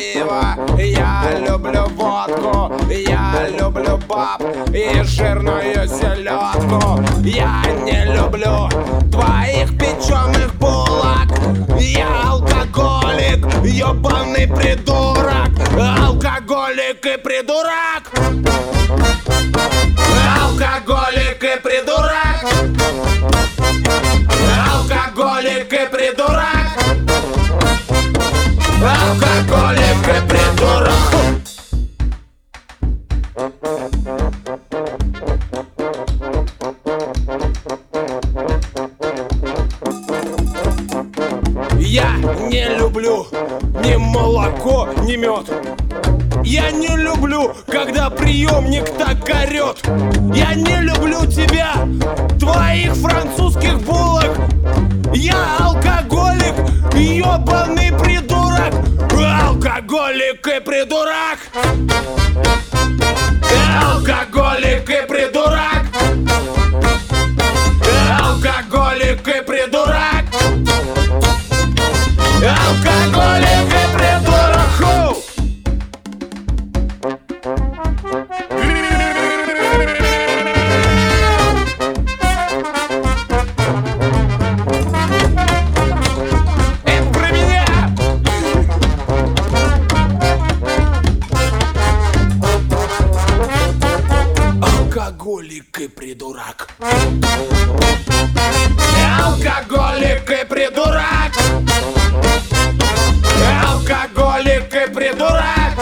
пиво, я люблю водку, я люблю баб и жирную селедку. Я не люблю твоих печеных булок. Я алкоголик, ёбаный придурок. Алкоголик и придурок. Алкоголик и придурок. Алкоголик и придурок. Алкоголик и придурок. Я не люблю ни молоко, ни мед. Я не люблю, когда приемник так орет. Я не люблю тебя, твоих французских булок. Я алкоголик, ёбаный придурок. Алкоголик и придурок. Алкоголик и придурок. Алкоголик и придурок. Алкоголик и придурок. Ху! Это про меня! Алкоголик и придурок. Алкоголик и придурок. Алкоголик и придурок.